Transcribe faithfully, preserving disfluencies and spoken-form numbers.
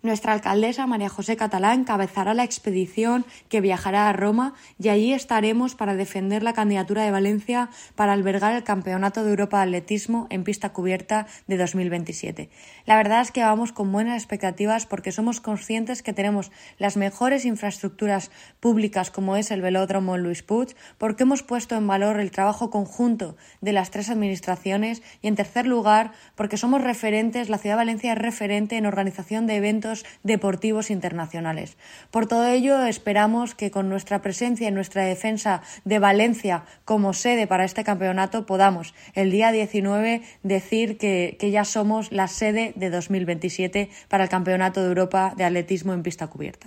Nuestra alcaldesa, María José Catalá, encabezará la expedición que viajará a Roma y allí estaremos para defender la candidatura de Valencia para albergar el Campeonato de Europa de Atletismo en pista cubierta de dos mil veintisiete. La verdad es que vamos con buenas expectativas porque somos conscientes que tenemos las mejores infraestructuras públicas como es el velódromo Luis Puig, porque hemos puesto en valor el trabajo conjunto de las tres administraciones y, en tercer lugar, porque somos referentes, la ciudad de Valencia es referente en organización de eventos deportivos internacionales. Por todo ello, esperamos que con nuestra presencia y nuestra defensa de Valencia como sede para este campeonato podamos el día diecinueve decir que, que ya somos la sede de dos mil veintisiete para el Campeonato de Europa de Atletismo en pista cubierta.